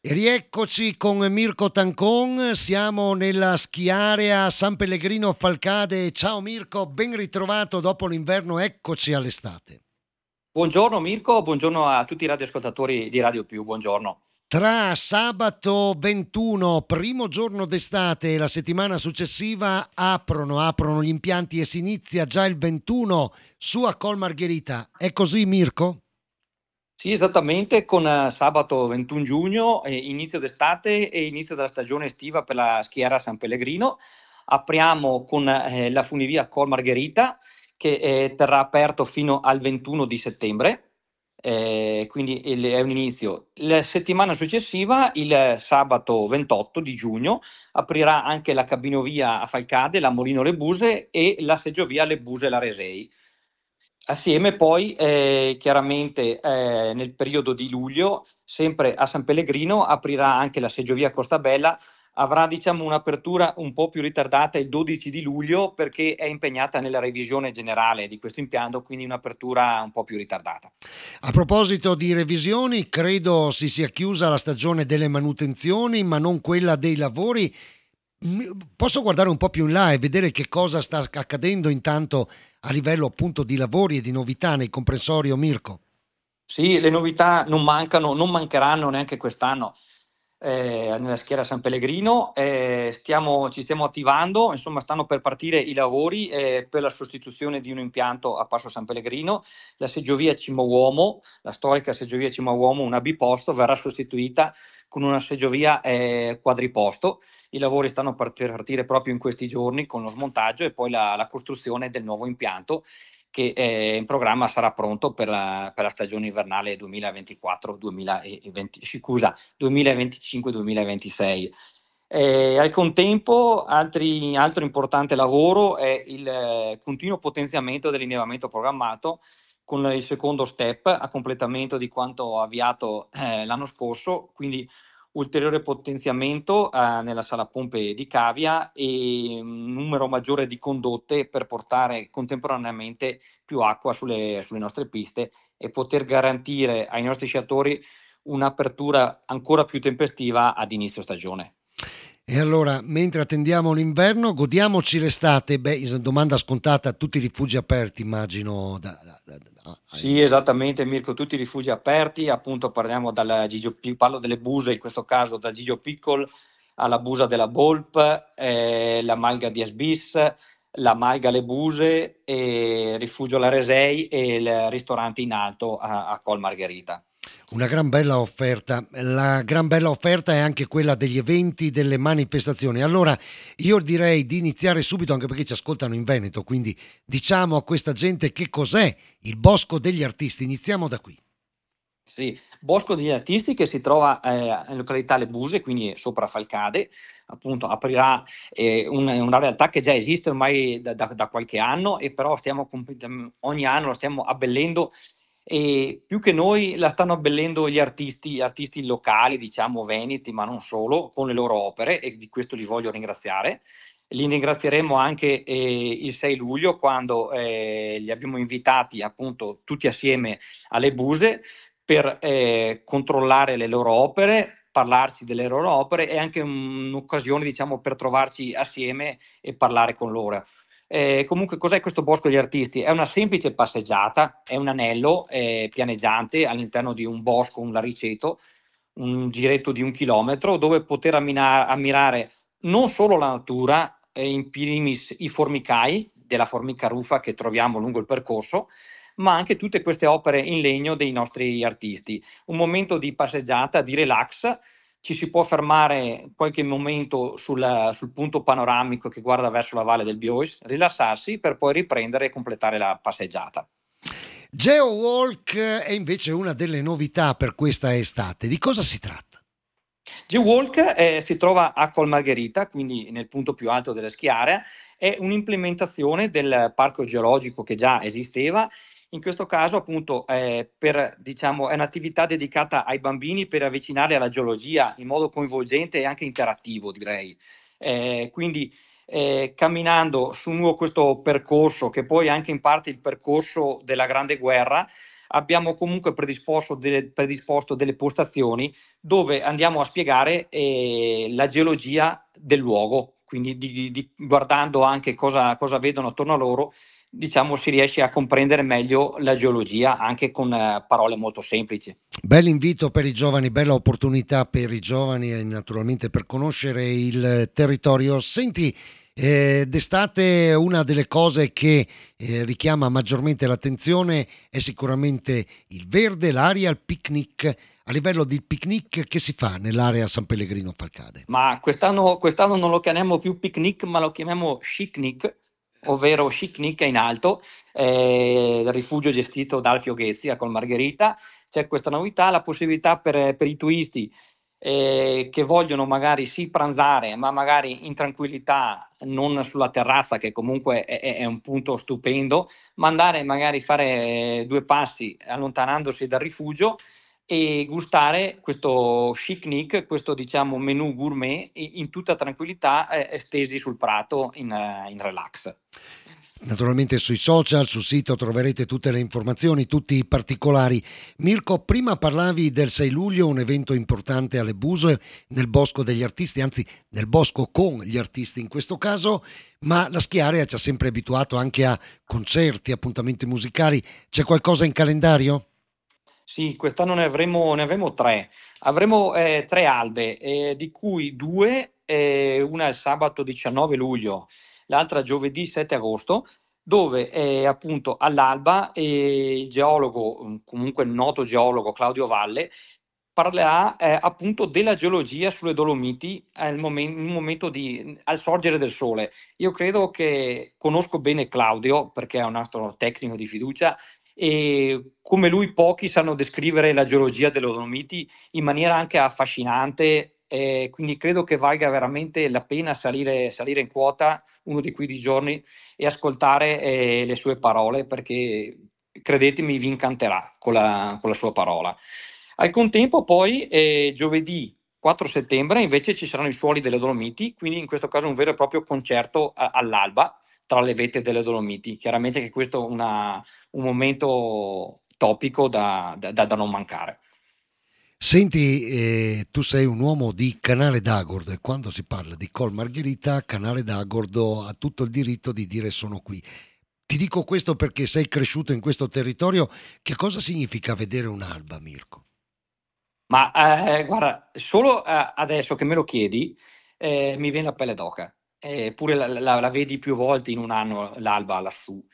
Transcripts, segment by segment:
E rieccoci con Mirko Tancon, siamo nella schiarea San Pellegrino Falcade. Ciao Mirko, ben ritrovato dopo l'inverno, eccoci all'estate. Buongiorno Mirko, buongiorno a tutti i radioascoltatori di Radio Più, buongiorno. Tra sabato 21, primo giorno d'estate, e la settimana successiva aprono gli impianti e si inizia già il 21 su a Col Margherita. È così Mirko? Sì, esattamente, con sabato 21 giugno, inizio d'estate e inizio della stagione estiva per la schiera San Pellegrino. Apriamo con la funivia Col Margherita che terrà aperto fino al 21 di settembre, quindi è un inizio. La settimana successiva, il sabato 28 di giugno, aprirà anche la cabinovia a Falcade, la Molino Le Buse e la seggiovia Le Buse La Resei. Assieme poi, chiaramente, nel periodo di luglio, sempre a San Pellegrino, aprirà anche la seggiovia Costabella, avrà diciamo un'apertura un po' più ritardata il 12 di luglio perché è impegnata nella revisione generale di questo impianto, quindi un'apertura un po' più ritardata. A proposito di revisioni, credo si sia chiusa la stagione delle manutenzioni, ma non quella dei lavori. Posso guardare un po' più in là e vedere che cosa sta accadendo intanto a livello appunto di lavori e di novità nel comprensorio Mirko? Sì, le novità non mancano, non mancheranno neanche quest'anno nella schiera San Pellegrino. Ci stiamo attivando, insomma, stanno per partire i lavori per la sostituzione di un impianto a Passo San Pellegrino. La seggiovia Cima Uomo, la storica seggiovia Cima Uomo, una biposto, verrà sostituita con una seggiovia quadriposto. I lavori stanno per partire proprio in questi giorni con lo smontaggio e poi la costruzione del nuovo impianto che in programma sarà pronto per la stagione invernale 2025-2026. Al contempo, altro importante lavoro è il continuo potenziamento dell'innevamento programmato con il secondo step a completamento di quanto avviato l'anno scorso, quindi ulteriore potenziamento nella sala pompe di Cavia e un numero maggiore di condotte per portare contemporaneamente più acqua sulle nostre piste e poter garantire ai nostri sciatori un'apertura ancora più tempestiva ad inizio stagione. E allora, mentre attendiamo l'inverno, godiamoci l'estate. Beh, domanda scontata, tutti i rifugi aperti, immagino. Sì, esattamente Mirko, tutti i rifugi aperti, appunto parliamo parlo delle buse, in questo caso da Gigio Piccol alla busa della Bolp, la Malga di Asbis, la Malga Le Buse, Rifugio La Resei e il ristorante in alto a Col Margherita. Una gran bella offerta. La gran bella offerta è anche quella degli eventi, delle manifestazioni. Allora, io direi di iniziare subito, anche perché ci ascoltano in Veneto, quindi diciamo a questa gente che cos'è il Bosco degli Artisti. Iniziamo da qui. Sì, Bosco degli Artisti che si trova in località Le Buse, quindi sopra Falcade, appunto aprirà una realtà che già esiste ormai da qualche anno e però ogni anno la stiamo abbellendo e più che noi la stanno abbellendo gli artisti locali, diciamo veneti, ma non solo, con le loro opere e di questo li voglio ringraziare. Li ringrazieremo anche il 6 luglio quando li abbiamo invitati appunto tutti assieme alle Buse per controllare le loro opere, parlarci delle loro opere e anche un'occasione diciamo per trovarci assieme e parlare con loro. Comunque cos'è questo Bosco degli Artisti? È una semplice passeggiata, è un anello pianeggiante all'interno di un bosco, un lariceto, un giretto di 1 chilometro dove poter ammirare non solo la natura, in primis i formicai della formica rufa che troviamo lungo il percorso, ma anche tutte queste opere in legno dei nostri artisti. Un momento di passeggiata, di relax, ci si può fermare qualche momento sul punto panoramico che guarda verso la valle del Biois, rilassarsi per poi riprendere e completare la passeggiata. GeoWalk è invece una delle novità per questa estate. Di cosa si tratta? G-Walk si trova a Col Margherita, quindi nel punto più alto della schiara, è un'implementazione del parco geologico che già esisteva. In questo caso, appunto, diciamo, è un'attività dedicata ai bambini per avvicinarli alla geologia in modo coinvolgente e anche interattivo, direi. Quindi, camminando su questo percorso, che poi è anche in parte il percorso della Grande Guerra, abbiamo comunque predisposto delle postazioni dove andiamo a spiegare la geologia del luogo, quindi guardando anche cosa vedono attorno a loro, diciamo si riesce a comprendere meglio la geologia anche con parole molto semplici. Bell'invito per i giovani, bella opportunità per i giovani e naturalmente per conoscere il territorio. Senti, d'estate una delle cose che richiama maggiormente l'attenzione è sicuramente il verde, l'aria, il picnic. A livello di picnic che si fa nell'area San Pellegrino Falcade? Ma quest'anno non lo chiamiamo più picnic, ma lo chiamiamo chicnic, ovvero chicnic è in alto, il rifugio gestito da Alfio Ghezzi col Margherita. C'è questa novità, la possibilità per i turisti che vogliono magari sì pranzare, ma magari in tranquillità, non sulla terrazza, che comunque è un punto stupendo, ma andare magari fare due passi allontanandosi dal rifugio e gustare questo chicnic, questo diciamo menù gourmet in tutta tranquillità, stesi sul prato in relax. Naturalmente sui social, sul sito troverete tutte le informazioni, tutti i particolari. Mirko, prima parlavi del 6 luglio, un evento importante alle Buse, nel Bosco degli Artisti, anzi nel Bosco con gli artisti in questo caso, ma la Schiarea ci ha sempre abituato anche a concerti, appuntamenti musicali. C'è qualcosa in calendario? Sì, quest'anno ne avremo tre. Avremo tre albe, di cui due, una il sabato 19 luglio, l'altra giovedì 7 agosto, dove appunto all'alba il geologo, comunque il noto geologo Claudio Valle, parlerà appunto della geologia sulle Dolomiti in un momento al sorgere del sole. Io credo che conosco bene Claudio perché è un nostro tecnico di fiducia e come lui pochi sanno descrivere la geologia delle Dolomiti in maniera anche affascinante, quindi credo che valga veramente la pena salire in quota uno di quei giorni e ascoltare le sue parole, perché credetemi vi incanterà con la sua parola. Al contempo poi giovedì 4 settembre invece ci saranno i Suoli delle Dolomiti, quindi in questo caso un vero e proprio concerto all'alba tra le vette delle Dolomiti. Chiaramente che questo è un momento topico da non mancare. Senti, tu sei un uomo di Canale d'Agordo e quando si parla di Col Margherita, Canale d'Agordo ha tutto il diritto di dire sono qui. Ti dico questo perché sei cresciuto in questo territorio. Che cosa significa vedere un'alba, Mirko? Ma guarda, solo adesso che me lo chiedi, mi viene la pelle d'oca. Eppure la vedi più volte in un anno l'alba lassù.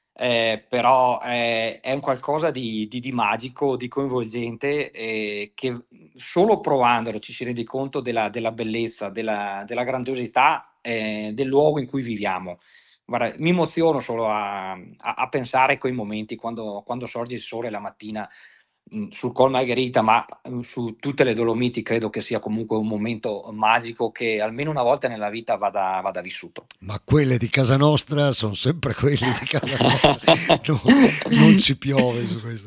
Però è un qualcosa di magico, di coinvolgente, che solo provandolo ci si rende conto della bellezza, della grandiosità del luogo in cui viviamo. Guarda, mi emoziono solo a pensare a quei momenti quando sorge il sole la mattina sul Col Margherita, ma su tutte le Dolomiti credo che sia comunque un momento magico che almeno una volta nella vita vada vissuto. Ma quelle di casa nostra sono sempre quelle di casa nostra, no, non ci piove su questo.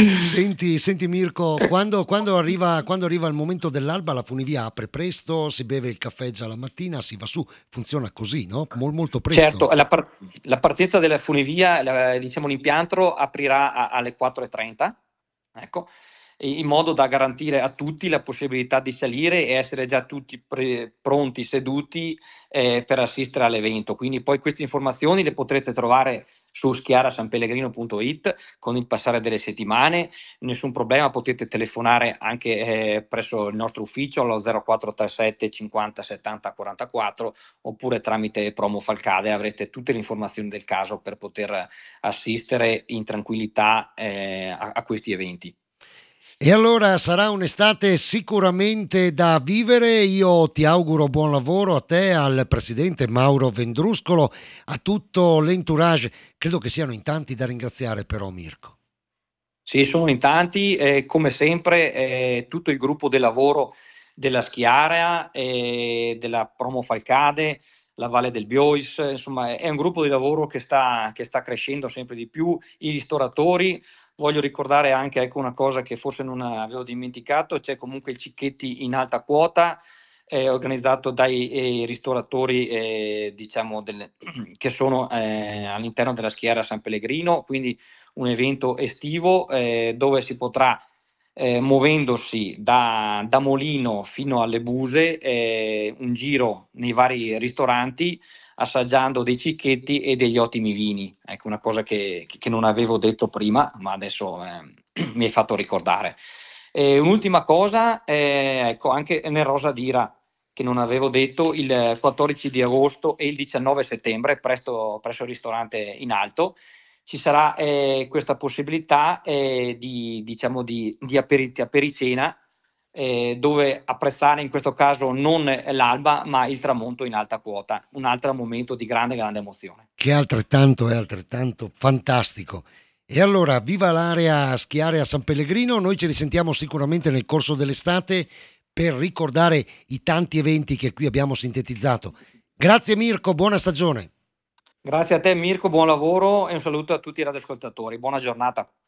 Senti Mirko, quando arriva il momento dell'alba la funivia apre presto, si beve il caffè già la mattina, si va su, funziona così, no? Molto presto. Certo, la partenza della funivia, diciamo l'impianto aprirà alle 4:30, ecco, in modo da garantire a tutti la possibilità di salire e essere già tutti pronti, seduti per assistere all'evento. Quindi poi queste informazioni le potrete trovare su schiarasanpellegrino.it con il passare delle settimane, nessun problema, potete telefonare anche presso il nostro ufficio allo 0437 50 70 44 oppure tramite Promo Falcade avrete tutte le informazioni del caso per poter assistere in tranquillità a questi eventi. E allora sarà un'estate sicuramente da vivere. Io ti auguro buon lavoro a te, al presidente Mauro Vendruscolo, a tutto l'entourage. Credo che siano in tanti da ringraziare però, Mirko. Sì, sono in tanti, come sempre tutto il gruppo del lavoro della Schiarea, della Promo Falcade, la Valle del Biois, insomma è un gruppo di lavoro che sta crescendo sempre di più, i ristoratori. Voglio ricordare anche ecco, una cosa che forse non avevo dimenticato, c'è comunque il Cicchetti in alta quota, organizzato dai ristoratori diciamo che sono all'interno della schiera San Pellegrino, quindi un evento estivo dove si potrà muovendosi da Molino fino alle Buse, un giro nei vari ristoranti, assaggiando dei cicchetti e degli ottimi vini. Ecco, una cosa che non avevo detto prima, ma adesso mi hai fatto ricordare. Un'ultima cosa, ecco, anche nel Rosa d'Ira, che non avevo detto, il 14 di agosto e il 19 settembre, presso il ristorante in alto, ci sarà questa possibilità diciamo di apericena, dove apprezzare in questo caso non l'alba ma il tramonto in alta quota, un altro momento di grande grande emozione. Che è altrettanto fantastico. E allora, viva l'area schiare a San Pellegrino, noi ci risentiamo sicuramente nel corso dell'estate per ricordare i tanti eventi che qui abbiamo sintetizzato. Grazie Mirko, buona stagione. Grazie a te Mirko, buon lavoro e un saluto a tutti i radioascoltatori, buona giornata.